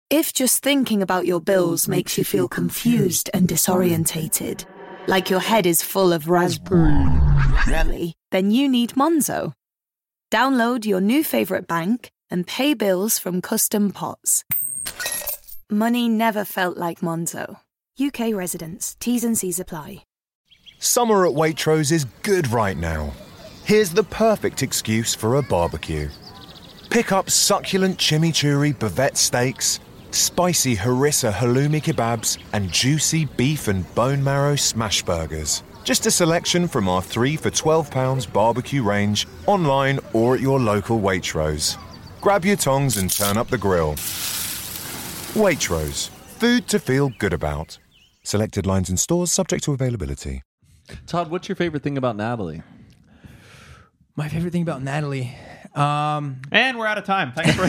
If just thinking about your bills makes you feel confused and disorientated, like your head is full of raspberry, then you need Monzo. Download your new favorite bank and pay bills from custom pots. Money never felt like Monzo. UK residents. T's and C's apply. Summer at Waitrose is good right now. Here's the perfect excuse for a barbecue. Pick up succulent chimichurri bavette steaks, spicy harissa halloumi kebabs, and juicy beef and bone marrow smash burgers. Just a selection from our 3 for £12 barbecue range, online or at your local Waitrose. Grab your tongs and turn up the grill. Waitrose, food to feel good about. Selected lines and stores subject to availability. Todd, what's your favorite thing about Natalie? My favorite thing about Natalie. And we're out of time. Thanks for.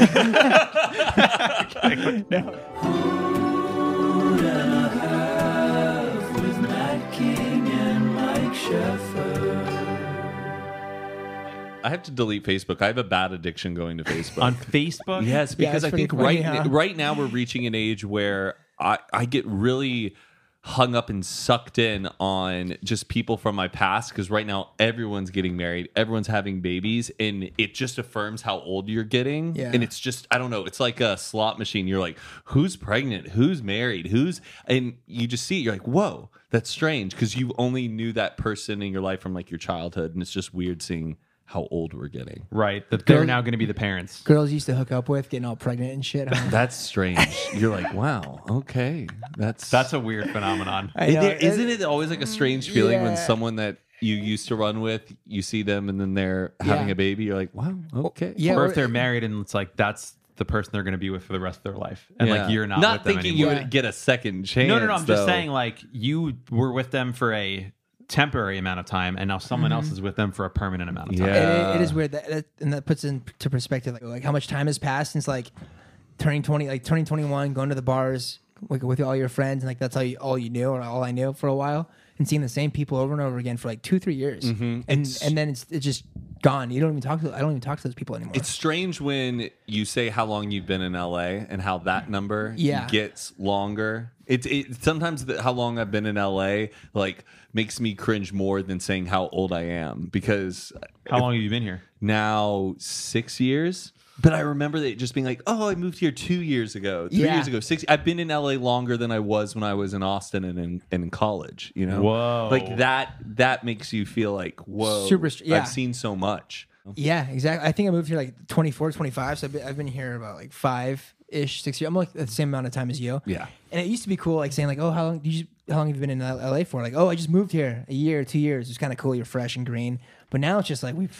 I have to delete Facebook. I have a bad addiction going to Facebook. On Facebook? Yes, because I think funny, huh? right now we're reaching an age where I get really hung up and sucked in on just people from my past, because right now everyone's getting married, everyone's having babies, and it just affirms how old you're getting. Yeah. And it's just, I don't know, it's like a slot machine. You're like, who's pregnant, who's married, and you just see it, you're like, whoa, that's strange, because you only knew that person in your life from like your childhood, and it's just weird seeing how old we're getting. Right. That they're now going to be the parents. Girls used to hook up with, getting all pregnant and shit. Huh? That's strange. You're like, wow, okay. That's a weird phenomenon. Isn't it always like a strange feeling when Yeah. someone that you used to run with, you see them and then they're having a baby, you're like, wow, okay. Yeah, Or or- if they're married and it's like that's the person they're going to be with for the rest of their life. And Yeah. like you're not with them thinking anymore. you would get a second chance. No. I'm just though. saying like you were with them for a temporary amount of time and now someone else is with them for a permanent amount of time. Yeah. It is weird and that puts into perspective like how much time has passed since like turning 20, like turning 21, going to the bars like with all your friends, and like that's all you knew, or all I knew for a while, and seeing the same people over and over again for like 2-3 years, and then it's just gone. I don't even talk to those people anymore. It's strange when you say how long you've been in LA and how that number Yeah. gets longer. It sometimes how long I've been in LA like makes me cringe more than saying how old I am, because How long have you been here? now 6 years. But I remember it just being like, oh, I moved here 2 years ago, 3 Yeah. years ago, 6. I've been in LA longer than I was when I was in Austin and in college, you know? Whoa. Like that makes you feel like, whoa, Yeah. I've seen so much. Yeah, exactly. I think I moved here like 24, 25, so I've been here about like 5-ish, 6 years. I'm like the same amount of time as you. Yeah. And it used to be cool, like saying like, oh, how long have you been in LA for? Like, oh, I just moved here a year, 2 years. It's kind of cool. You're fresh and green. But now it's just like we've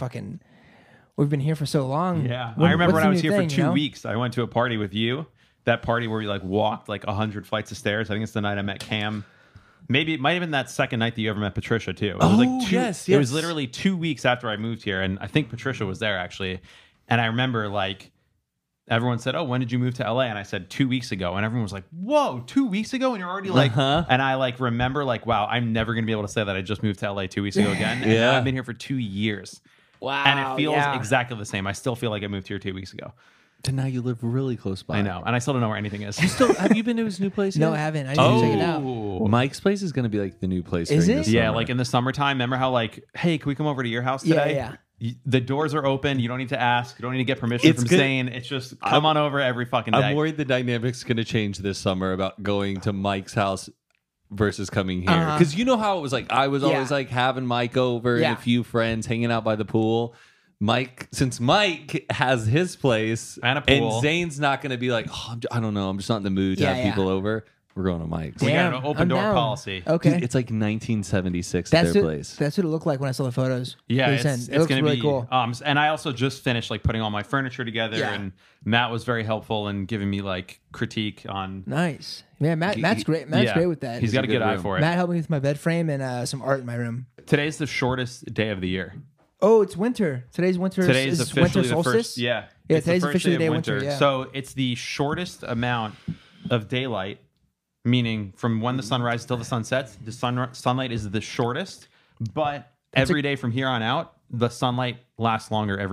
been here for so long. Yeah. What- I remember what's when I the was new here thing, for you 2 know? weeks. I went to a party with you. That party where we like walked like 100 flights of stairs. I think it's the night I met Cam. Maybe it might have been that second night that you ever met Patricia too. It was like yes, It was yes. literally 2 weeks after I moved here, and I think Patricia was there actually. And I remember like everyone said, "Oh, when did you move to LA?" And I said 2 weeks ago, and everyone was like, "Whoa, 2 weeks ago?" And you're already like, and I like remember like, wow, I'm never gonna be able to say that I just moved to LA 2 weeks ago again. And now Yeah. I've been here for 2 years. Wow. And it feels yeah. exactly the same. I still feel like I moved here 2 weeks ago. And now you live really close by. I know, and I still don't know where anything is. Have you been to his new place No, yet? I haven't. I need to check it out. Mike's place is going to be like the new place. Is during it? the Yeah, summer. like in the summertime. Remember how like, hey, can we come over to your house Yeah, today? yeah. The doors are open. You don't need to ask. You don't need to get permission It's from good. Zane. It's just come on over every fucking day. I'm worried the dynamic's going to change this summer about going to Mike's house versus coming here. Because you know how it was like, I was always Yeah. like having Mike over Yeah. and a few friends hanging out by the pool. Since Mike has his place And a pool. Zane's not going to be like, oh, I don't know, I'm just not in the mood to Yeah, have yeah. people over. We're going to Mike's. We got Damn, an open I'm door down. policy. Okay. Dude, it's like 1976 at their place. That's what it looked like when I saw the photos. Yeah, They it's sent. It going looks to really be cool. And I also just finished like putting all my furniture together, Yeah. and Matt was very helpful in giving me like critique on. Nice. Yeah, Matt's great. Matt's Yeah. great with that. He's got a good eye room. for it. Matt helped me with my bed frame and some art in my room. Today's the shortest day of the year. Oh, it's winter. Today's winter. Today's is officially winter the solstice. first. Yeah, Yeah, it's the today's first officially day the day of of winter, yeah. So it's the shortest amount of daylight, meaning from when the sun rises till the sun sets. The sunlight is the shortest, but every day from here on out, the sunlight lasts longer every day.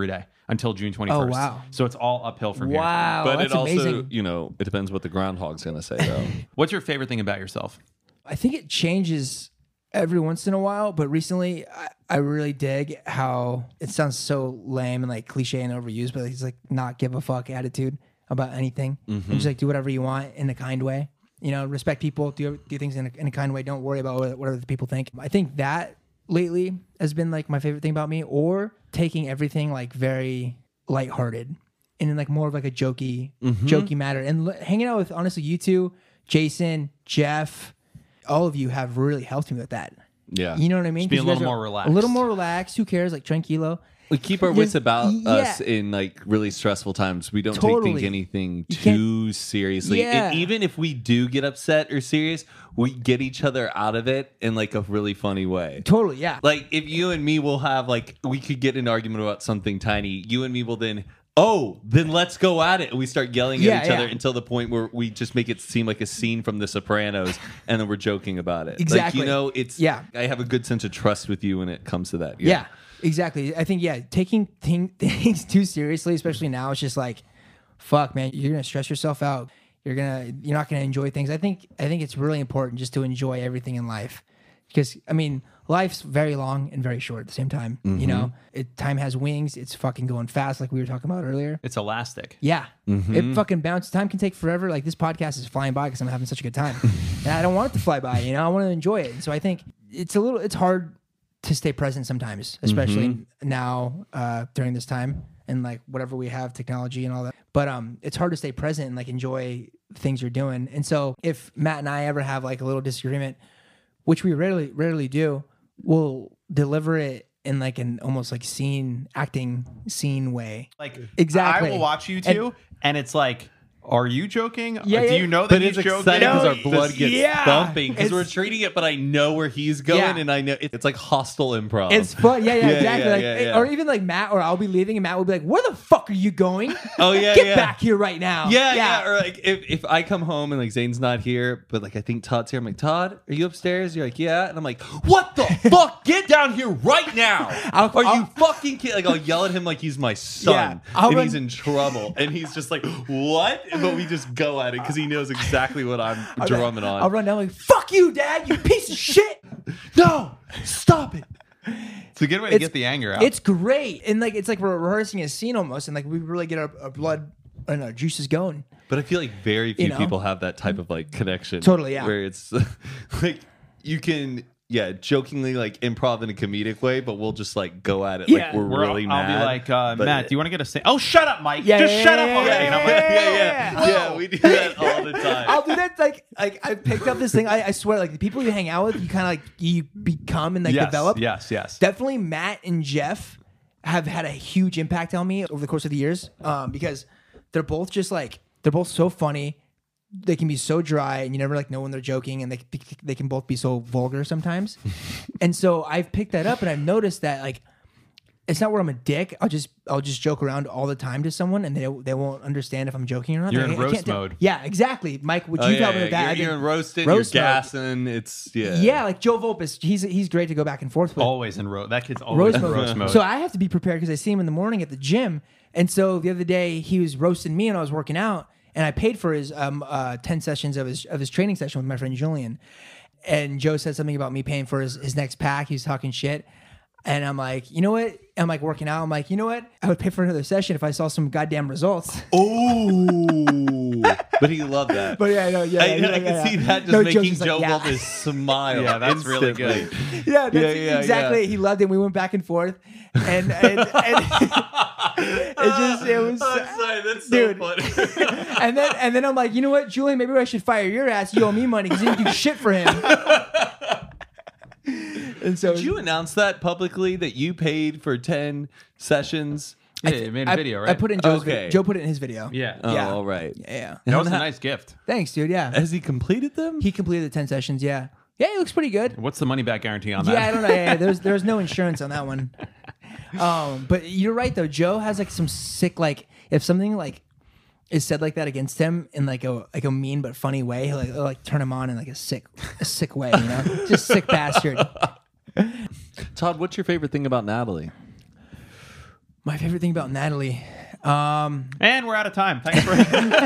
until June 21st. Oh, wow. So it's all uphill from here. Wow, But that's it also, amazing. it depends what the groundhog's going to say, though. What's your favorite thing about yourself? I think it changes every once in a while, but recently I really dig how it sounds so lame and like cliche and overused, but it's like not give a fuck attitude about anything. And just like do whatever you want in a kind way. You know, respect people, do things in a kind way. Don't worry about what other people think. I think that lately has been like my favorite thing about me, or taking everything like very lighthearted and in like more of like a jokey matter. And hanging out with honestly you two, Jason, Jeff, all of you have really helped me with that. Yeah. You know what I mean? Just be a 'Cause you little guys more are relaxed. A little more relaxed. Who cares? Like tranquilo. We keep our wits about Yeah. us in like really stressful times. We don't Totally. take anything You can't- too seriously. Yeah. And even if we do get upset or serious, we get each other out of it in like a really funny way. Totally, yeah. Like if you and me will have like, we could get in an argument about something tiny. You and me will then, then let's go at it. And we start yelling Yeah, at each other yeah. until the point where we just make it seem like a scene from The Sopranos, and then we're joking about it. Exactly. Like, it's, Yeah. I have a good sense of trust with you when it comes to that. Yeah, exactly. I think taking things too seriously, especially now, it's just like, fuck, man, you're gonna stress yourself out. You're not gonna enjoy things. I think it's really important just to enjoy everything in life, because I mean, life's very long and very short at the same time. You know, time has wings. It's fucking going fast, like we were talking about earlier. It's elastic. Yeah, it fucking bounces. Time can take forever. Like this podcast is flying by because I'm having such a good time, and I don't want it to fly by. You know, I want to enjoy it. And so I think it's hard to stay present sometimes, especially now during this time and like whatever we have, technology and all that. But it's hard to stay present and like enjoy things you're doing. And so if Matt and I ever have like a little disagreement, which we rarely do, we'll deliver it in like an almost like acting scene way. Like Exactly. I will watch you two, and it's like, are you joking? Yeah, Do yeah. you know that But he's it's joking? exciting because our No, blood gets yeah. thumping because we're It's- treating it, but I know where he's going, Yeah. and I know it's like hostile improv. It's fun. Yeah, Yeah, exactly. yeah, like, yeah, yeah. Or even like Matt, or I'll be leaving and Matt will be like, where the fuck are you going? Oh, yeah, Get yeah. back here right now. yeah. Or like if I come home and like Zane's not here, but like I think Todd's here, I'm like, Todd, are you upstairs? You're like, yeah. And I'm like, what the fuck? Get down here right now. Are you fucking kidding? Like I'll yell at him like he's my son, Yeah, I'll and run- he's in trouble, and he's just like, what? But we just go at it because he knows exactly what I'm drumming on. I'll run down like, fuck you, Dad, you piece of shit. No, stop it. It's a good way to get the anger out. It's great. And like, it's like we're rehearsing a scene almost. And like, we really get our blood and our juices going. But I feel like very few You know? people have that type of like connection. Totally, yeah. Where it's like you can, jokingly like improv in a comedic way, but we'll just like go at it like Yeah. we're really I'll mad. be like, but- Matt, do you want to get a say? Oh, shut up, Mike. Yeah, Just yeah, shut yeah, up yeah, already. And I'm like, yeah, we do that all the time. I'll do that. Like I picked up this thing. I swear, like the people you hang out with, you kind of like you become and like yes, develop. yes. Definitely Matt and Jeff have had a huge impact on me over the course of the years, because they're both so funny. They can be so dry, and you never like know when they're joking, and they can both be so vulgar sometimes. And so I've picked that up, and I've noticed that like it's not where I'm a dick. I'll just joke around all the time to someone, and they won't understand if I'm joking or not. You're Like, in I roast can't tell- mode. Yeah, exactly, Mike. Would Oh, you yeah, help me with that? I've You're been- in roasting, roast you're mode. gassing. It's Yeah, like Joe Volpis, he's great to go back and forth with. Always in roast. That kid's always in roast mode. So I have to be prepared because I see him in the morning at the gym. And so the other day he was roasting me and I was working out, and I paid for his 10 sessions of his training session with my friend Julian. And Joe said something about me paying for his next pack. He was talking shit. And I'm like, you know what? I'm like working out. I'm like, you know what? I would pay for another session if I saw some goddamn results. Oh, but he loved that. But yeah, no, yeah. I can see that just No, Joe's making just like, Joe yeah. Volpis smile. Yeah, that's really instantly. good. Yeah, that's yeah, exactly. yeah. He loved it. We went back and forth, and it was I'm sorry, that's dude. so funny. and then I'm like, you know what, Julian, maybe I should fire your ass. You owe me money because you didn't do shit for him. And so Did you announce that publicly that you paid for 10 sessions? Yeah, you made a video, right? I put it in Joe's Okay. video. Joe put it in his video. Yeah. Oh, Yeah. all right. Yeah. That was a nice gift. Thanks, dude. Yeah. Has he completed them? He completed the 10 sessions. Yeah. Yeah, he looks pretty good. What's the money back guarantee on that? Yeah, I don't know. Yeah, there's no insurance on that one. But you're right though. Joe has like some sick, like if something like is said like that against him in like a mean but funny way, he'll like turn him on in like a sick way, you know? Just sick bastard. Todd, what's your favorite thing about Natalie? My favorite thing about Natalie. And we're out of time. Thanks for.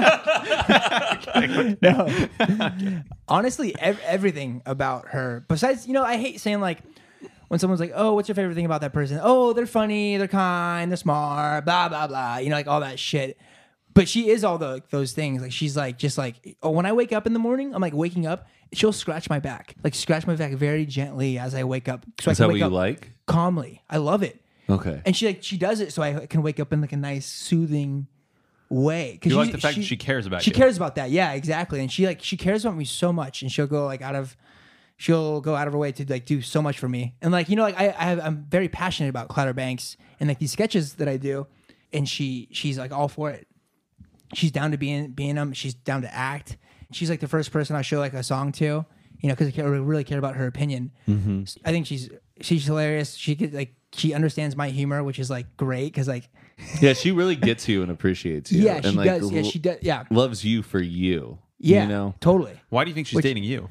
No. Honestly, everything about her. Besides, I hate saying like when someone's like, "Oh, what's your favorite thing about that person?" Oh, they're funny, they're kind, they're smart, blah blah blah. Like all that shit. But she is all those things. Like she's like just like, oh, when I wake up in the morning, I'm like waking up. She'll scratch my back, very gently as I wake up. So Is I that can what wake you up like? calmly. I love it. Okay. And she does it so I can wake up in like a nice soothing way. You like the fact that she cares about she you. She cares about that. Yeah, exactly. And she cares about me so much, and she'll go out of her way to like do so much for me. And like I'm very passionate about Clouder Banks and like these sketches that I do, and she's like all for it. She's down to be in them. She's down to act. She's like the first person I show like a song to, because I really care about her opinion. Mm-hmm. I think she's hilarious. She understands my humor, which is like great because like Yeah, she really gets you and appreciates you. yeah, and she like, does. Yeah, she does. Yeah, loves you for you. yeah, totally. Why do you think she's dating you?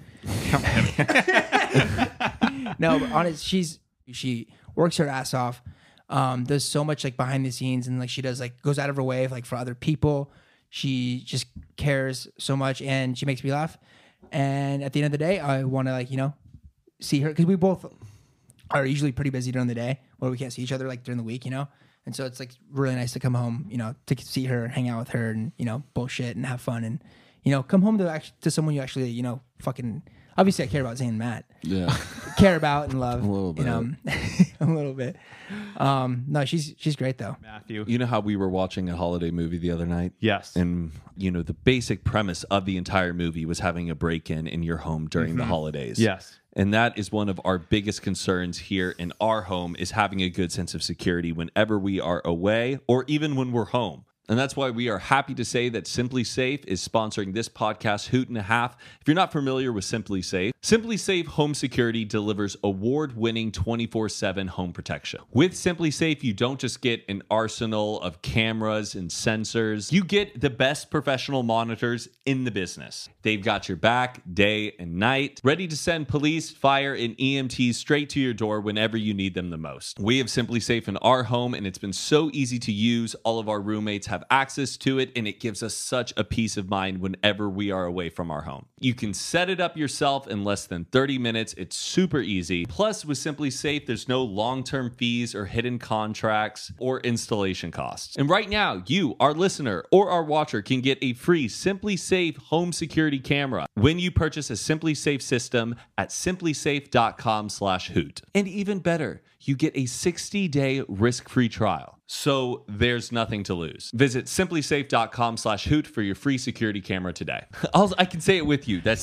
No, but honest, she works her ass off. Does so much like behind the scenes, and like she does like goes out of her way like for other people. She just cares so much, and she makes me laugh. And at the end of the day, I want to like see her because we both are usually pretty busy during the day, where we can't see each other like during the week, And so it's like really nice to come home, to see her, hang out with her, and bullshit and have fun, and come home to someone you actually fucking. Obviously, I care about Zane and Matt. Yeah. Care about and love. A little bit. A little bit. No, she's great though. Matthew. You know how we were watching a holiday movie the other night? Yes. And, the basic premise of the entire movie was having a break-in in your home during the holidays. Yes. And that is one of our biggest concerns here in our home is having a good sense of security whenever we are away or even when we're home. And that's why we are happy to say that Simply Safe is sponsoring this podcast, Hoot and a Half. If you're not familiar with Simply Safe Home Security delivers award-winning 24/7 home protection. With Simply Safe, you don't just get an arsenal of cameras and sensors. You get the best professional monitors in the business. They've got your back day and night, ready to send police, fire, and EMTs straight to your door whenever you need them the most. We have Simply Safe in our home, and it's been so easy to use. All of our roommates have access to it, and it gives us such a peace of mind whenever we are away from our home. You can set it up yourself in less than 30 minutes. It's super easy. Plus, with Simply Safe, there's no long-term fees or hidden contracts or installation costs. And right now, you, our listener or our watcher, can get a free Simply Safe home security camera when you purchase a Simply Safe system at simplysafe.com/hoot. And even better, you get a 60-day risk-free trial. So there's nothing to lose. Visit simplysafe.com/hoot for your free security camera today. I can say it with you. That's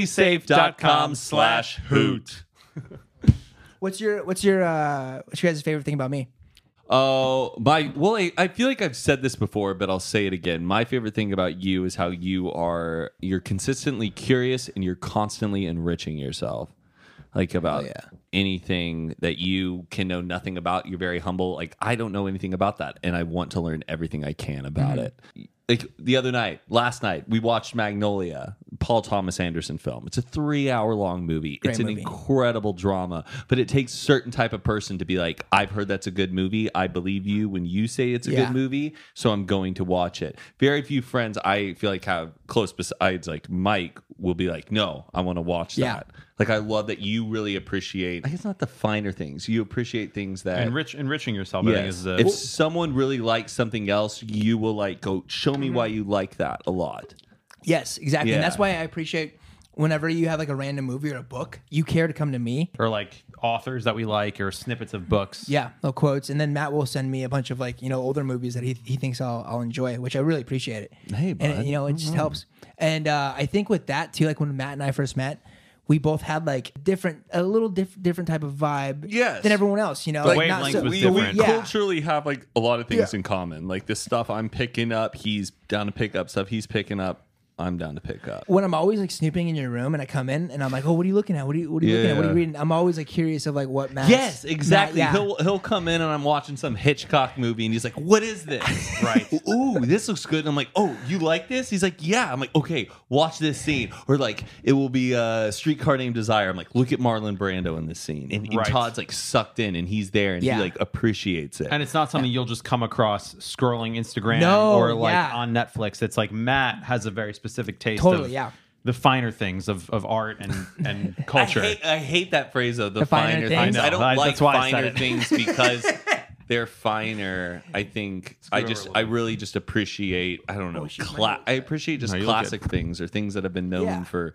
simplysafe.com/hoot. What's your guys' favorite thing about me? Oh, I feel like I've said this before, but I'll say it again. My favorite thing about you is how you're consistently curious and you're constantly enriching yourself. Like about anything that you can know nothing about. You're very humble. Like, I don't know anything about that, and I want to learn everything I can about it. Like last night, we watched Magnolia, Paul Thomas Anderson film. It's a 3-hour-long movie. Great it's an movie. incredible drama, but it takes a certain type of person to be like, I've heard that's a good movie. I believe you when you say it's a good movie, so I'm going to watch it. Very few friends I feel like have close besides like Mike will be like, no, I want to watch that. Like, I love that you really appreciate, I guess not the finer things. You appreciate things that... Enriching yourself, I think, is the... If someone really likes something else, you will like, go, show me why you like that a lot. Yes, exactly. Yeah. And that's why I appreciate whenever you have like a random movie or a book, you care to come to me. Or like authors that we like or snippets of books. Yeah, little quotes. And then Matt will send me a bunch of like, older movies that he thinks I'll enjoy, which I really appreciate it. Hey, bud. And, it just helps. And I think with that too, like when Matt and I first met, we both had like a little different type of vibe than everyone else, The wavelength was different. We culturally have like a lot of things in common. Like the stuff I'm picking up, he's down to pick up stuff he's picking up. I'm down to pick up. When I'm always like snooping in your room and I come in and I'm like, oh, what are you looking at? What are you looking at? What are you reading? I'm always like curious of like what Matt's. Yes, exactly. Yeah. He'll come in and I'm watching some Hitchcock movie and he's like, "What is this?" Right. Ooh, this looks good. And I'm like, "Oh, you like this?" He's like, "Yeah." I'm like, "Okay, watch this scene." Or like, it will be Streetcar Named Desire. I'm like, "Look at Marlon Brando in this scene," and Right. Todd's like sucked in and he's there and he like appreciates it. And it's not something you'll just come across scrolling Instagram No, or like yeah. on Netflix. It's like Matt has a very specific taste Totally, of yeah. the finer things of art and culture. I hate that phrase though. The finer finer things? things. I don't like That's why I said finer it. things because they're finer. I think I really just appreciate. I don't know. I appreciate just No, you look classic things or things that have been known Yeah. for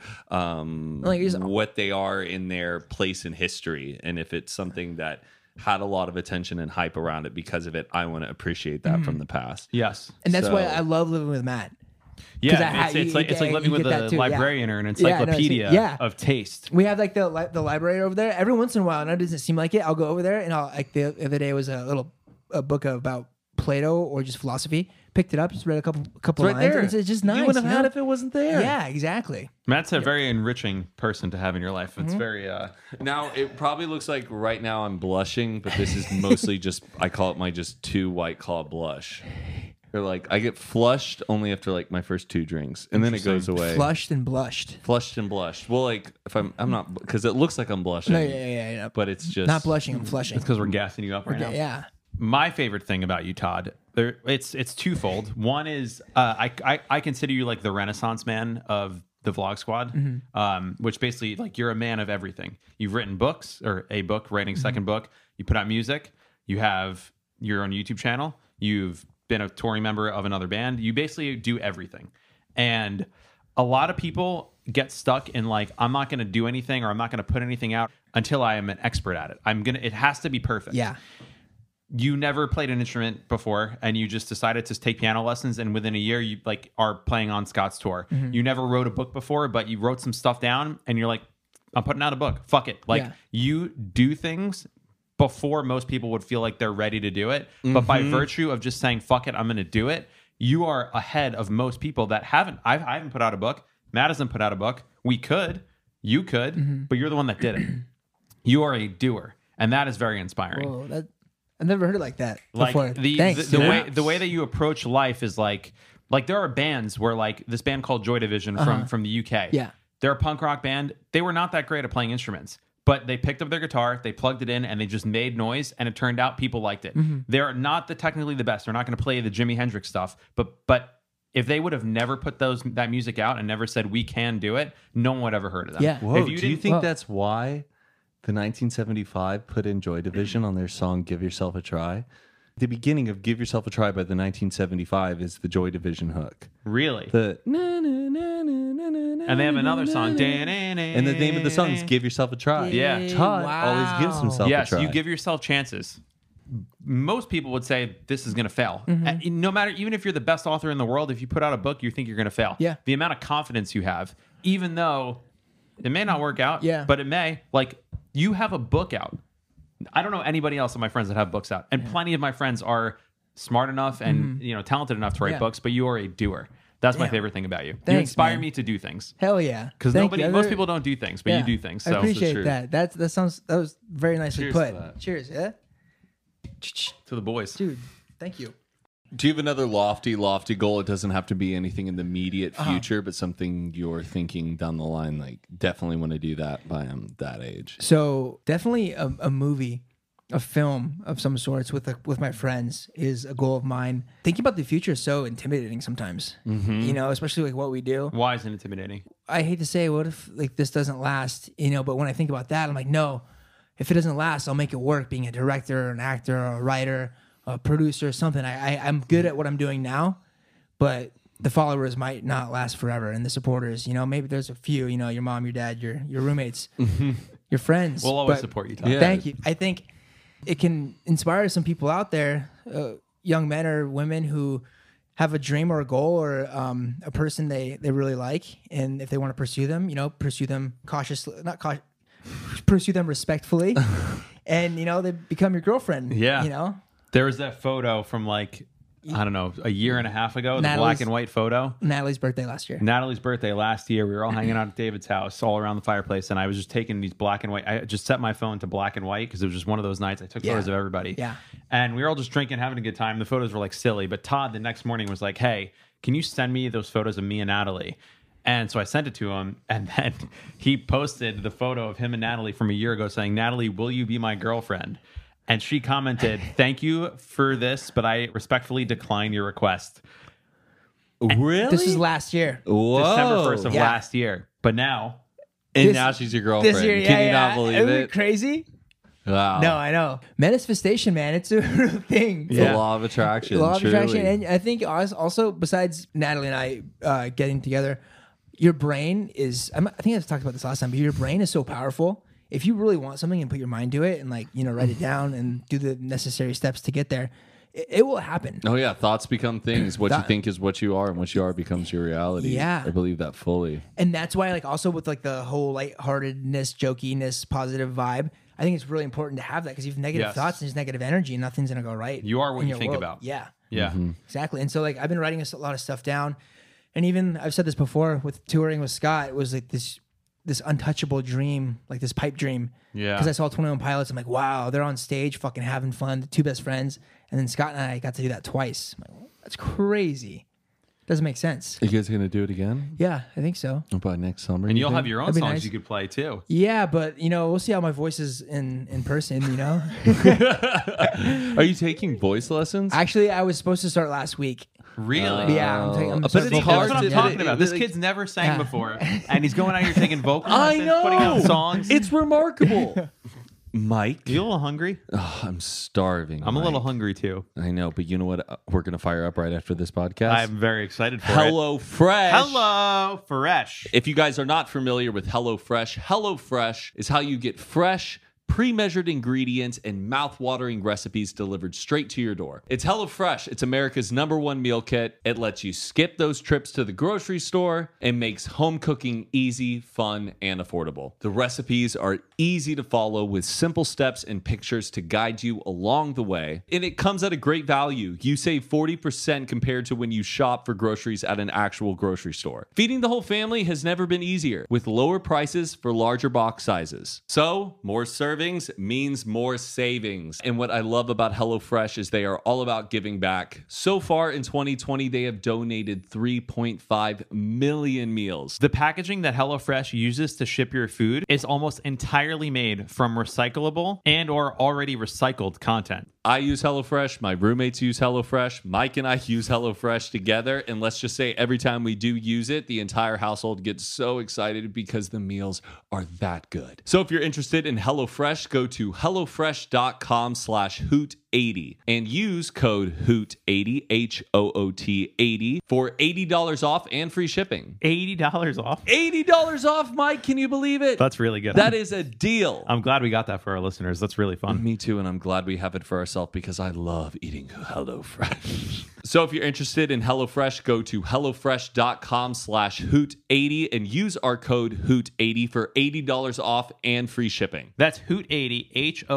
Like, here's- what they are in their place in history. And if it's something that had a lot of attention and hype around it because of it, I want to appreciate that from the past. Yes. And that's why So- I love living with Matt. Yeah, I- it's like living you with get that a too, yeah. librarian or an Yeah, no, it's- encyclopedia yeah. of taste. We have like the library over there. Every once in a while, and it doesn't seem like it, I'll go over there and I'll like the other day was a book about Plato or just philosophy. Picked it up, just read a couple Right lines. there. And it's just nice. You wouldn't have know? had if it wasn't there. Yeah, exactly. Matt's a very enriching person to have in your life. Mm-hmm. It's very Now it probably looks like right now I'm blushing, but this is mostly just I call it my just 2 White Claw blush. They're like I get flushed only after like my first 2 drinks, and then it goes away. Flushed and blushed. Flushed and blushed. Well, like if I'm not because it looks like I'm blushing. No, yeah. But it's just Not blushing, I'm flushing. because we're gassing you up right now. Yeah. My favorite thing about you, Todd, it's twofold. One is I consider you like the Renaissance man of the Vlog Squad, which basically like you're a man of everything. You've written books or a book, writing second book. You put out music. You have your own YouTube channel. You've been a touring member of another band. You basically do everything. And a lot of people get stuck in like, I'm not going to do anything or I'm not going to put anything out until I am an expert at it. It has to be perfect. Yeah. You never played an instrument before and you just decided to take piano lessons, and within a year you like are playing on Scott's tour. You never wrote a book before, but you wrote some stuff down and you're like, I'm putting out a book. Fuck it. Like you do things before most people would feel like they're ready to do it. But by virtue of just saying, fuck it, I'm going to do it, you are ahead of most people that haven't. I haven't put out a book. Matt hasn't put out a book. We could. You could. But you're the one that did it. You are a doer. And that is very inspiring. Whoa, I've never heard it like that Like before. Thanks. the way that you approach life is like there are bands where like this band called Joy Division from the UK. Yeah. They're a punk rock band. They were not that great at playing instruments, but they picked up their guitar, they plugged it in, and they just made noise, and it turned out people liked it. They're not technically the best. They're not going to play the Jimi Hendrix stuff, but if they would have never put that music out and never said we can do it, no one would ever heard of them. Yeah. Whoa, If you do you didn't- think that's why the 1975 put in Joy Division on their song "Give Yourself a Try"? The beginning of "Give Yourself a Try" by the 1975 is the Joy Division hook. Really? The And they have another song. and the name of the song is "Give Yourself a Try." Yeah. Todd always gives himself Yes, a try. you give yourself chances. Most people would say this is going to fail. And no matter, even if you're the best author in the world, if you put out a book, you think you're going to fail. Yeah. The amount of confidence you have, even though it may not work out, Yeah. but it may. Like, you have a book out. I don't know anybody else of my friends that have books out, and plenty of my friends are smart enough and talented enough to write Yeah. books. But you are a doer. That's my Damn. favorite thing about you. You Thanks, inspire man. me to do things Hell yeah. because Thank you. most people don't do things, but Yeah. you do things. I So appreciate true. that. That was very nicely Cheers put. to that. Cheers. Yeah. to the boys. Dude, thank you. Do you have another lofty goal? It doesn't have to be anything in the immediate future, but something you're thinking down the line, like definitely want to do that by that age. So definitely a movie, a film of some sorts with my friends is a goal of mine. Thinking about the future is so intimidating sometimes. Especially like what we do. Why is it intimidating? I hate to say, what if like this doesn't last? But when I think about that, I'm like, no. If it doesn't last, I'll make it work. Being a director, an actor, a writer, a producer, something. I'm good at what I'm doing now, but the followers might not last forever, and the supporters. Maybe there's a few. Your mom, your dad, your roommates, your friends. We'll always but- support you, Todd. Yeah. Thank you. I think it can inspire some people out there, young men or women who have a dream or a goal or a person they really like, and if they want to pursue them, pursue them cautiously, pursue them respectfully, and they become your girlfriend. Yeah. There was that photo from like I don't know, a year and a half ago, the Natalie's- black and white photo. Natalie's birthday last year. Natalie's birthday last year. We were all hanging out at David's house, all around the fireplace, and I was just taking these black and white. I just set my phone to black and white because it was just one of those nights. I took photos of everybody. Yeah. And we were all just drinking, having a good time. The photos were like silly, but Todd the next morning was like, "Hey, can you send me those photos of me and Natalie?" And so I sent it to him, and then he posted the photo of him and Natalie from a year ago saying, "Natalie, will you be my girlfriend?" And she commented, "Thank you for this, but I respectfully decline your request." Really? This is last year. Whoa. December 1st of Yeah. last year. But now, And This- now she's your girlfriend. This year, yeah, Can you yeah. not believe Isn't it? crazy? Wow. No, I know. Manifestation, man. It's a real thing. The law of attraction. Law of truly. attraction. And I think also, besides Natalie and I getting together, your brain is, I think I've talked about this last time, but your brain is so powerful. If you really want something and put your mind to it and write it down and do the necessary steps to get there, it will happen. Oh yeah, thoughts become things. What you That- think is what you are, and what you are becomes your reality. Yeah. I believe that fully. And that's why, also with the whole lightheartedness, jokiness, positive vibe, I think it's really important to have that because you have negative Yes. thoughts and there's negative energy and nothing's going to go right. You are what in you your think world. about. Yeah, yeah. exactly. And so I've been writing a lot of stuff down. And even I've said this before with touring with Scott, it was this untouchable dream, this pipe dream. Yeah. Because I saw 21 Pilots. I'm like, wow, they're on stage fucking having fun, the two best friends. And then Scott and I got to do that twice. I'm like, that's crazy. Doesn't make sense. You guys gonna do it again? Yeah, I think so. By next summer? And you you'll think? have your own That'd be songs nice. you could play too. Yeah, but we'll see how my voice is in person, Are you taking voice lessons? Actually, I was supposed to start last week. Really? Yeah, I'm but starting it's vocal hard That's what to I'm lessons, talking about. This kid's never sang Yeah. before, and he's going out here taking vocal I lessons, know. putting out songs. It's remarkable. Mike, You a little hungry? oh, I'm starving. I'm a little Mike. hungry too. I know, but you know what? We're gonna fire up right after this podcast. I'm very excited for it. Hello Fresh. Hello, Fresh. If you guys are not familiar with HelloFresh is how you get fresh, pre-measured ingredients and mouth-watering recipes delivered straight to your door. It's HelloFresh. It's America's #1 meal kit. It lets you skip those trips to the grocery store and makes home cooking easy, fun, and affordable. The recipes are easy to follow with simple steps and pictures to guide you along the way. And it comes at a great value. You save 40% compared to when you shop for groceries at an actual grocery store. Feeding the whole family has never been easier with lower prices for larger box sizes. So, more servings means more savings. And what I love about HelloFresh is they are all about giving back. So far in 2020, they have donated 3.5 million meals. The packaging that HelloFresh uses to ship your food is almost entirely made from recyclable and or already recycled content. I use HelloFresh. My roommates use HelloFresh. Mike and I use HelloFresh together. And let's just say every time we do use it, the entire household gets so excited because the meals are that good. So if you're interested in HelloFresh, go to HelloFresh.com/Hoot80 and use code Hoot80, HOOT80 for $80 off and free shipping. $80 off? $80 off, Mike. Can you believe it? That's really good. That is a deal. I'm glad we got that for our listeners. That's really fun. Me too, and I'm glad we have it for ourselves because I love eating HelloFresh. So if you're interested in HelloFresh, go to HelloFresh.com/Hoot80 and use our code Hoot80 for $80 off and free shipping. That's Hoot80,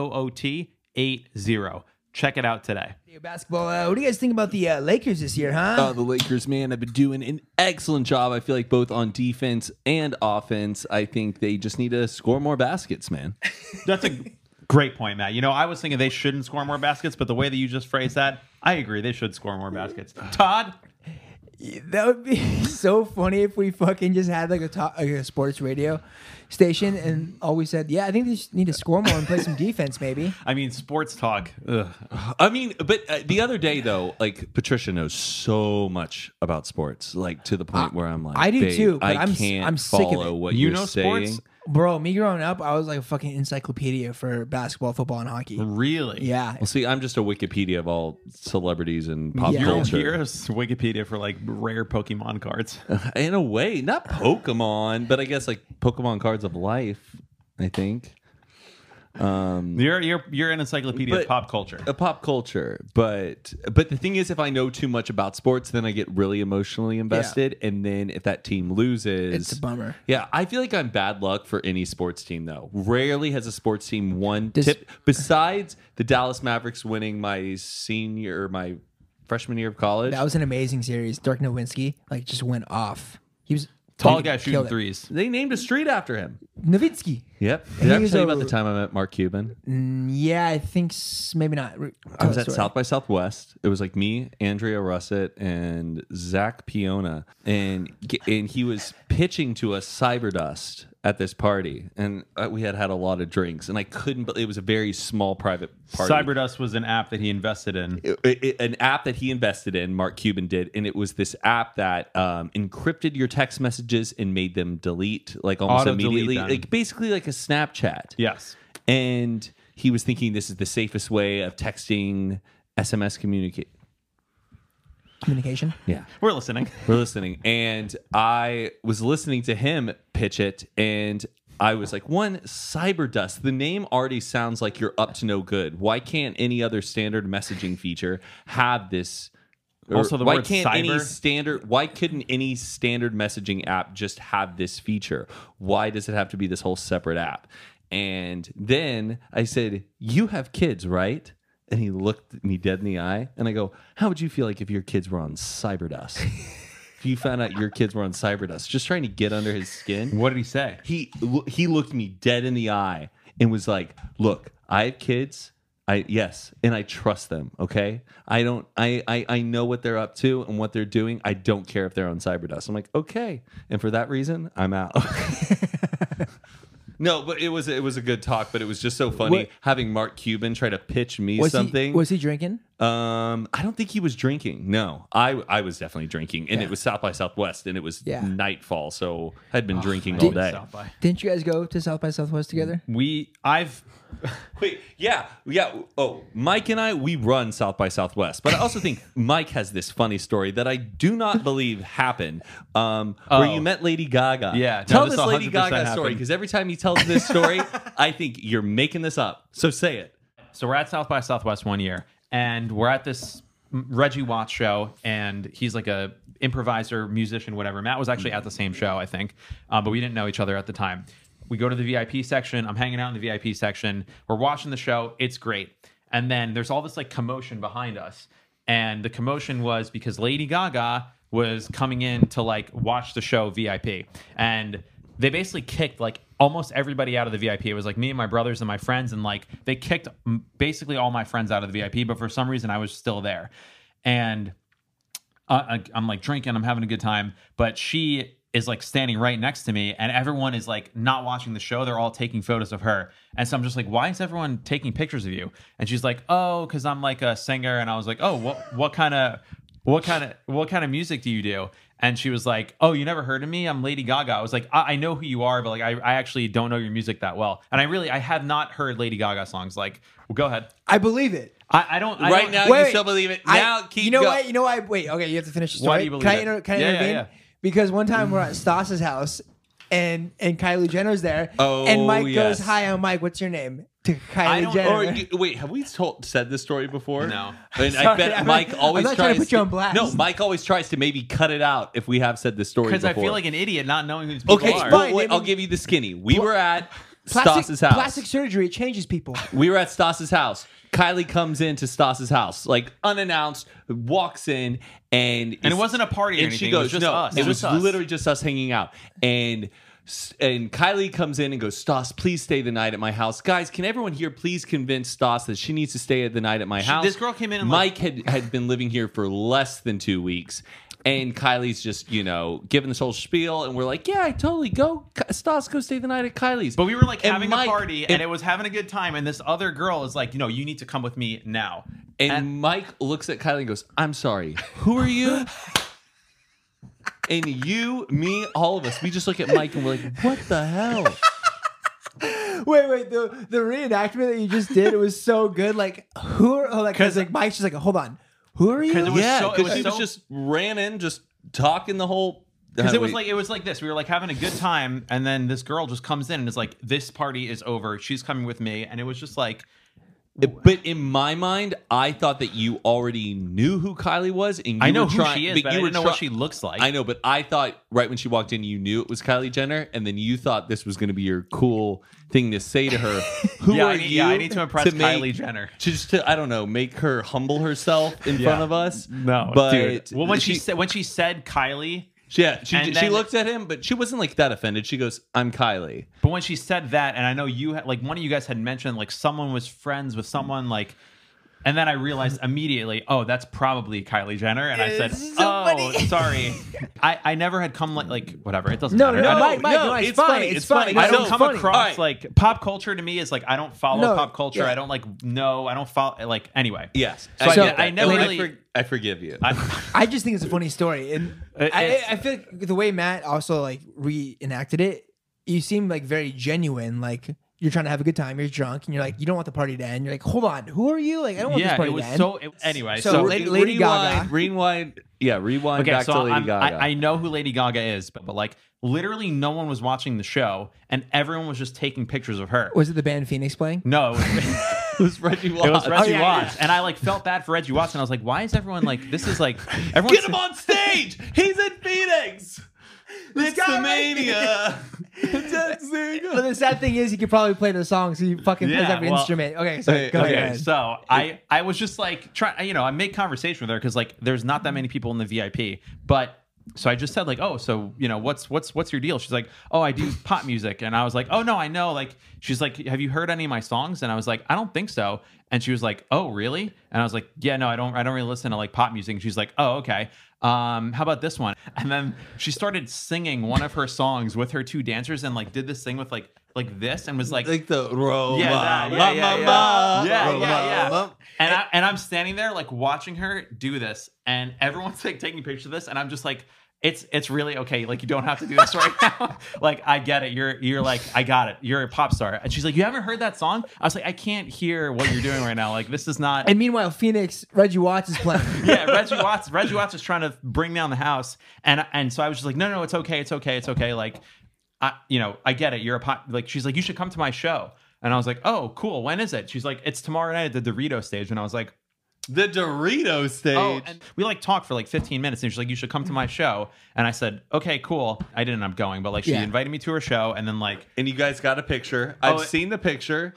HOOT80. Check it out today. Basketball. What do you guys think about the Lakers this year, huh? The Lakers, man, have been doing an excellent job. I feel like both on defense and offense. I think they just need to score more baskets, man. That's a great point, Matt. I was thinking they shouldn't score more baskets, but the way that you just phrased that, I agree. They should score more baskets. Todd? That would be so funny if we fucking just had a sports radio station and all we said, yeah, I think they just need to score more and play some defense, maybe. I mean, sports talk. Ugh. I mean, but the other day though, Patricia knows so much about sports, to the point where I'm like, I do babe, too, but I can't I'm sick of follow it. what You you're know saying. sports? Bro, me growing up, I was like a fucking encyclopedia for basketball, football, and hockey. Really? Yeah. Well, see, I'm just a Wikipedia of all celebrities and pop Yeah. culture. You're a Wikipedia for rare Pokemon cards. In a way, not Pokemon, but I guess Pokemon cards of life, I think. You're an encyclopedia But- of pop culture. A pop culture, but the thing is, if I know too much about sports, then I get really emotionally invested, and then if that team loses, It's a bummer. Yeah, I feel like I'm bad luck for any sports team though. Rarely has a sports team won Does- tip besides the Dallas Mavericks winning my freshman year of college. That was an amazing series. Dirk Nowitzki like just went off. He was Tall he guy shooting killed it. threes. They named a street after him. Nowitzki. Yep. And Did I he ever was tell you about a- the time I met Mark Cuban? Yeah, I think maybe not. I was at South by Southwest. It was like me, Andrea Russett, and Zach Piona, and he was pitching to us Cyberdust at this party, and we had a lot of drinks, and I couldn't. But it was a very small private party. Cyberdust was an app that he invested in. An app that he invested in, Mark Cuban did, and it was this app that encrypted your text messages and made them delete like almost Auto-delete immediately, them. like basically like a Snapchat. Yes. And he was thinking this is the safest way of texting SMS communication. Yeah. We're listening. We're listening. And I was listening to him pitch it, and I was like, Cyberdust. The name already sounds like you're up to no good. Why can't any other standard messaging feature have this? Also, the why word can't cyber? why couldn't any standard messaging app just have this feature? Why does it have to be this whole separate app? And then I said, you have kids, right? And he looked me dead in the eye, and I go, how would you feel like if your kids were on Cyberdust? If you found out your kids were on Cyberdust, just trying to get under his skin. What did he say? He looked me dead in the eye and was like, look, I have kids. Yes, and I trust them, okay? I know what they're up to and what they're doing. I don't care if they're on Cyberdust. I'm like, okay. And for that reason, I'm out. No, but it was a good talk, but it was just so funny having Mark Cuban try to pitch me something. Was he drinking? I don't think he was drinking. No, I was definitely drinking, and it was South by Southwest, and it was nightfall, so I'd been drinking all day. Didn't you guys go to South by Southwest together? Wait, yeah. Oh, Mike and we run South by Southwest, but I also think Mike has this funny story that I do not believe happened. Where you met Lady Gaga. Yeah, tell this this Lady 100% Gaga story, happened. because every time he tells this story, I think you're making this up. So say it. So we're at South by Southwest one year, and we're at this Reggie Watts show, and he's like a improviser, musician, whatever. Matt was actually at the same show, I think, but we didn't know each other at the time. We go to the VIP section. I'm hanging out in the VIP section. We're watching the show. It's great. And then there's all this like commotion behind us. And the commotion was because Lady Gaga was coming in to like watch the show VIP. And they basically kicked like almost everybody out of the VIP. It was like me and my brothers and my friends. And like they kicked basically all my friends out of the VIP. But for some reason, I was still there. And I'm like drinking. I'm having a good time. But she is like standing right next to me, and everyone is like not watching the show. They're all taking photos of her. And so I'm just like, why is everyone taking pictures of you? And she's like, oh, because I'm like a singer. And I was like, oh, what kind of music do you do? And she was like, oh, you never heard of me? I'm Lady Gaga. I was like, I know who you are, but like I actually don't know your music that well. And I have not heard Lady Gaga songs. Like, well, go ahead. I believe it. I don't. Right now, you still believe it. Now, keep You know going. what? You know what? Wait. Okay, you have to finish the story. Why do you believe it? Can I Yeah, intervene? yeah. Because one time we're at Stas's house, and Kylie Jenner's there, Oh, and Mike yes. goes, "Hi, I'm Mike. What's your name?" To Kylie Jenner. Wait, have we said this story before? No. And I Sorry, bet I'm Mike not- always I'm not tries trying to put you on blast. No, Mike always tries to maybe cut it out if we have said this story before. Because I feel like an idiot not knowing who these people Okay, are. well, fine. wait, I'll give you the skinny. We were at Plastic, Stas's house. plastic surgery, it changes people. We were at Stas's house. Kylie comes into Stas's house, like unannounced, walks in, and it wasn't a party or and she anything, goes, it was just no, us. it was Just us. literally just us hanging out. And Kylie comes in and goes, Stas, please stay the night at my house. Guys, can everyone here please convince Stas that she needs to stay the night at my house? This girl came in and Mike had been living here for less than 2 weeks. And Kylie's just, giving this whole spiel. And we're like, yeah, totally go. Stas, go stay the night at Kylie's. But we were like And having Mike- a party, and it was having a good time. And this other girl is like, you need to come with me now. And Mike looks at Kylie and goes, I'm sorry, who are you? And you, me, all of us, we just look at Mike and we're like, what the hell? Wait, the reenactment that you just did, it was so good. Like, who are, because like Mike's just like, hold on, who are you? Because it was Yeah, so- it because was she was so- just ran in, just talking the whole. Because it was like this. We were like having a good time, and then this girl just comes in and is like, "This party is over. She's coming with me." And it was just like, But in my mind, I thought that you already knew who Kylie was, and you I know were who trying, she is, but but I you were didn't know what she looks like. I know, but I thought right when she walked in, you knew it was Kylie Jenner, and then you thought this was going to be your cool thing to say to her. Who are you? I need to impress Kylie Jenner. Just to, I don't know, make her humble herself in front of us. No, but dude. Well, when she said Kylie. Yeah, she then, looked at him, but she wasn't like that offended. She goes, "I'm Kylie." But when she said that, and I know you had, like, one of you guys had mentioned like someone was friends with someone, like, and then I realized immediately, oh, that's probably Kylie Jenner, and I said, sorry, I never had come like whatever. It doesn't matter. It's funny. It's funny. I don't come funny. across like pop culture to me is like I don't follow pop culture. Yeah. I don't like know. I don't follow like anyway. Yes, So I never really. I forgive you. I just think it's a funny story, and I feel like the way Matt also like reenacted it, you seem like very genuine. Like you're trying to have a good time. You're drunk, and you're like, you don't want the party to end. You're like, hold on, who are you? Like I don't want this party to end. Anyway. So Lady Gaga. Rewind Okay, back to Lady Gaga. I know who Lady Gaga is, but like literally no one was watching the show, and everyone was just taking pictures of her. Was it the band Phoenix playing? No, It was Reggie Watts. it was Reggie yeah, Watts, and I like felt bad for Reggie Watts, and I was like, why is everyone like this? Is like everyone Get him on stage. He's in Phoenix. It's the mania. But the sad thing is, he could probably play the song, so he fucking plays every instrument. Okay, so go ahead. So I was just like trying, I made conversation with her because like there's not that many people in the VIP, but. So I just said like, oh, so what's your deal? She's like, oh, I do pop music, and I was like, oh no, I know. Like, she's like, have you heard any of my songs? And I was like, I don't think so. And she was like, oh, really? And I was like, yeah, no, I don't really listen to like pop music. And she's like, oh, okay. How about this one? And then she started singing one of her songs with her two dancers, and like did this thing with like this, and was like the Roma. Yeah. And I'm standing there like watching her do this, and everyone's like taking pictures of this, and I'm just like, it's really okay. Like you don't have to do this right now. Like I get it. You're like, I got it. You're a pop star. And she's like, you haven't heard that song? I was like, I can't hear what you're doing right now. Like this is not. And meanwhile, Phoenix, Reggie Watts is playing. Yeah, Reggie Watts is trying to bring down the house, and so I was just like, no, it's okay. Like, I get it. You're a pop. Like she's like, you should come to my show, and I was like, oh, cool. When is it? She's like, it's tomorrow night at the Dorito stage, and I was like. The Dorito stage. Oh, and we like talked for like 15 minutes, and she's like, "You should come to my show." And I said, "Okay, cool." I didn't end up going, but like she invited me to her show, and then like, and you guys got a picture. I've seen the picture.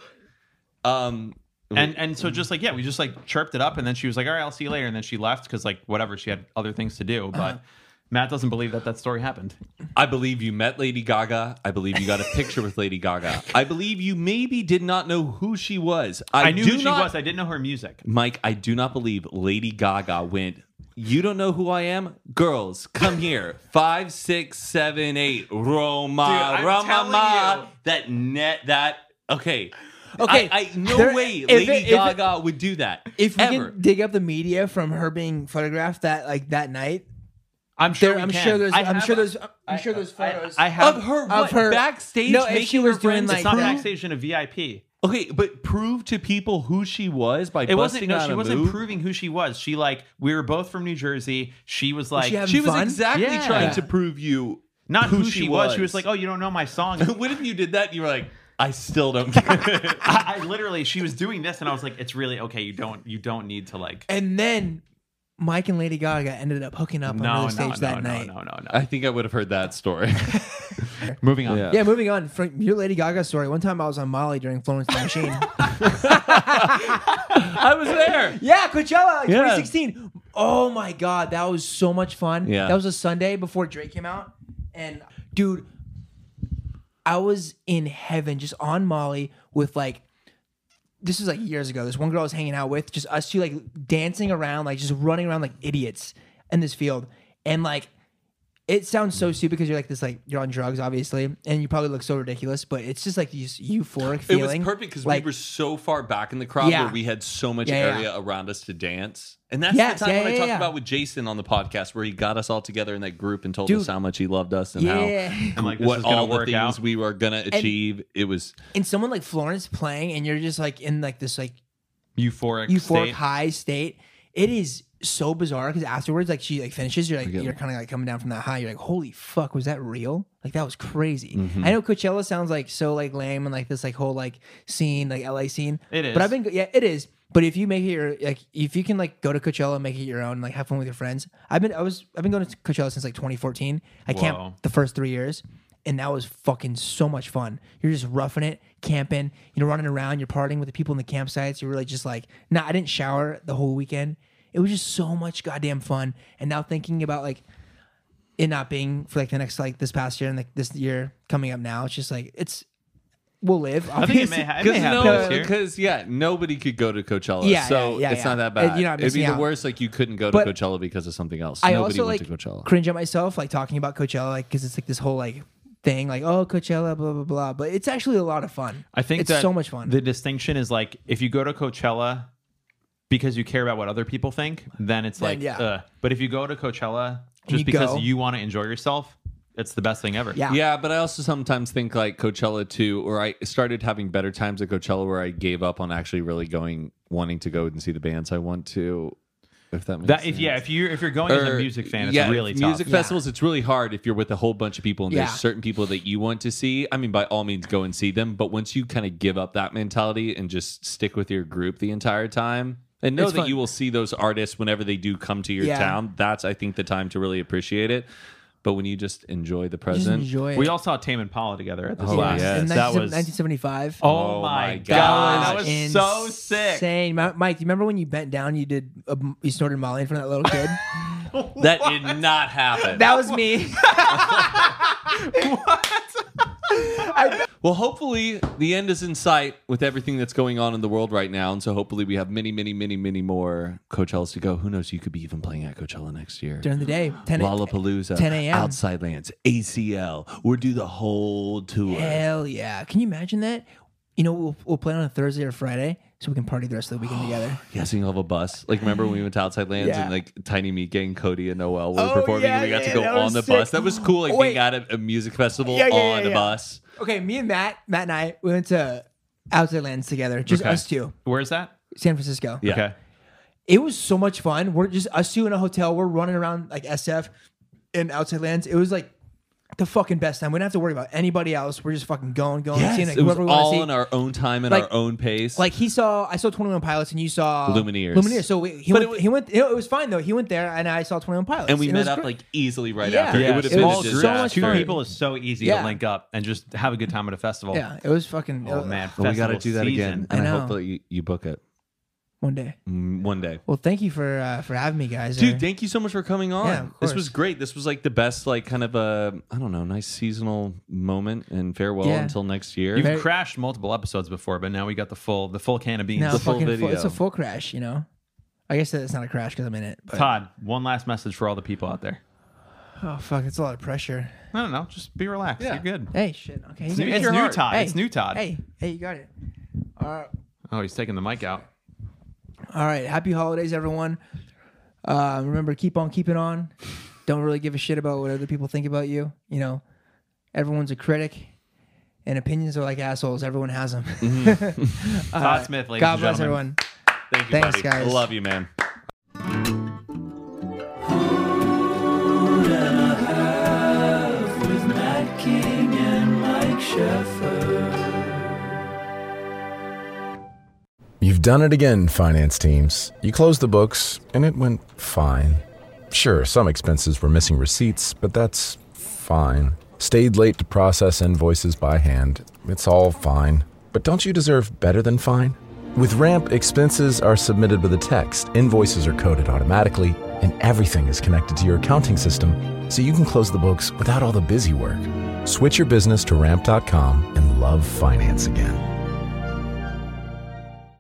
And so just like we just like chirped it up, and then she was like, "All right, I'll see you later," and then she left because like whatever, she had other things to do. But Matt doesn't believe that story happened. I believe you met Lady Gaga. I believe you got a picture with Lady Gaga. I believe you maybe did not know who she was. I knew who she was. I didn't know her music. Mike, I do not believe Lady Gaga went, you don't know who I am? Girls, come here. 5, 6, 7, 8. Roma. Dude, I'm telling That. Okay. Okay. No way Lady Gaga would do that. If we can dig up the media from her being photographed that night. I'm sure there's photos. I have of her backstage. No, if she was doing like it's not backstage in a VIP. Okay, but prove to people who she was by it wasn't. busting out No, she a wasn't move? proving who she was. She like we were both from New Jersey. She was like she was fun? exactly Yeah. trying to prove you not who she was. She was like, oh, you don't know my song. What if you did that? And you were like, I still don't get it. I literally, she was doing this, and I was like, it's really okay. You don't need to like. And then Mike and Lady Gaga ended up hooking up on the stage that night. No. I think I would have heard that story. Moving on. Yeah. Yeah, moving on. From your Lady Gaga story, one time I was on Molly during Florence and the Machine. I was there. Yeah, Coachella, 2016. Oh my God, that was so much fun. Yeah. That was a Sunday before Drake came out. And dude, I was in heaven just on Molly with like, this was like years ago. This one girl I was hanging out with, just us two like dancing around, like just running around like idiots in this field. And like, it sounds so stupid because you're like this, like you're on drugs, obviously, and you probably look so ridiculous, but it's just like this euphoric feeling. It was perfect because like, we were so far back in the crowd where we had so much area around us to dance. And that's the time when I talked about with Jason on the podcast where he got us all together in that group and told us how much he loved us and how and like what all the things out. we were gonna achieve. It was and someone like Florence playing, and you're just like in like this like euphoric state. high state. It is so bizarre because afterwards, like she like finishes, you're kind of like coming down from that high. You're like, holy fuck, was that real? Like that was crazy. Mm-hmm. I know Coachella sounds like so like lame and like this like whole like scene, like LA scene. It is. But it is. But if you make it your like, if you can like go to Coachella and make it your own, and, like have fun with your friends. I've been going to Coachella since like 2014. I camped the first 3 years, and that was fucking so much fun. You're just roughing it, camping, running around, you're partying with the people in the campsites. You're really just like, I didn't shower the whole weekend. It was just so much goddamn fun. And now thinking about like it not being for like the next like this past year and like this year coming up now, it's just like we'll live. I think it may happen this year. Because nobody could go to Coachella, Yeah, so yeah, it's yeah. not that bad. You're not It'd be missing the out. worst, like you couldn't go to But Coachella because of something else. I Nobody also went like to Coachella. cringe at myself like talking about Coachella like because it's like this whole like thing like, oh, Coachella, blah blah blah, but it's actually a lot of fun. I think it's that so much fun. The distinction is like if you go to Coachella because you care about what other people think, then it's like, yeah. But if you go to Coachella And just because go. you want to enjoy yourself, it's the best thing ever. Yeah. Yeah, but I also sometimes think like Coachella too, or I started having better times at Coachella where I gave up on actually really wanting to go and see the bands I want to. If that makes sense. If you're going as a music fan, it's really tough. Music festivals, it's really hard if you're with a whole bunch of people and Yeah. there's certain people that you want to see. I mean, by all means, go and see them. But once you kind of give up that mentality and just stick with your group the entire time and know It's that fun. you will see those artists whenever they do come to your Yeah. town, that's, I think, the time to really appreciate it. But when you just enjoy the Just present. enjoy it. We all saw Tame Impala together at this Oh, last. yes. in That was 1975. Oh my god, that was so sick. Insane. Mike, do you remember when you bent down? You snorted Molly in front of that little kid. That did not happen. That was me. Well, hopefully the end is in sight with everything that's going on in the world right now. And so hopefully we have many, many, many, many more Coachellas to go. Who knows? You could be even playing at Coachella next year. During the day, 10 Lollapalooza, 10 a.m. Outside Lands, ACL. We'll do the whole tour. Hell yeah. Can you imagine that? We'll play on a Thursday or Friday so we can party the rest of the weekend together. Yes, you have a bus. Like, remember when we went to Outside Lands Yeah. and like Tiny Meat Gang, Cody and Noel were Oh, performing yeah, and we got to yeah, go that on was the sick. bus. That was cool. Like Wait. being at a music festival Yeah, on the bus. Okay, me and Matt and I, we went to Outside Lands together. Just Okay. us two. Where's that? San Francisco. Yeah. Okay. It was so much fun. We're just us two in a hotel. We're running around like SF in Outside Lands. It was like the fucking best time. We don't have to worry about anybody else. We're just fucking going, Yes, seeing like, it was whoever we want to all see. in our own time and Like- our own pace. Like I saw 21 Pilots, and you saw Lumineers. So he But went. It was fine though. He went there, and I saw 21 Pilots, and we it met was up great. like easily right Yeah. after. Yeah, It would have it been was a so disaster. much Two fun. people is so easy Yeah. to link up and just have a good time at a festival. Yeah, it was fucking. Oh man, Well, we got to festival do that season. again, and I, I hope know. that you book it one day. one day. Well, thank you for having me, guys. Dude, thank you so much for coming on. Yeah, of This course. was great. This was like the best, like kind of a, I don't know, nice seasonal moment and farewell Yeah. until next year. You've Very- crashed multiple episodes before, but now we got the full can of beans. now the full fucking video. it's a full crash. I guess it's not a crash because I'm in it. But, Todd, one last message for all the people out there. oh fuck, it's a lot of pressure. I don't know. Just be relaxed. Yeah. You're good. Hey, shit. Okay, you It's got it. new heart. Todd. Hey. It's new Todd. Hey, you got it. Oh, he's taking the mic out. All right. Happy holidays, everyone. Remember, keep on keeping on. Don't really give a shit about what other people think about you. Everyone's a critic, and opinions are like assholes. Everyone has them. Todd Smith, ladies God and bless gentlemen. everyone. Thank you, Thanks, buddy. guys. I love you, man. With Matt King and Mike Sheffer. You've done it again, finance teams. You closed the books, and it went fine. Sure, some expenses were missing receipts, but that's fine. Stayed late to process invoices by hand. It's all fine. But don't you deserve better than fine? With Ramp, expenses are submitted with a text, invoices are coded automatically, and everything is connected to your accounting system, so you can close the books without all the busy work. Switch your business to Ramp.com and love finance again.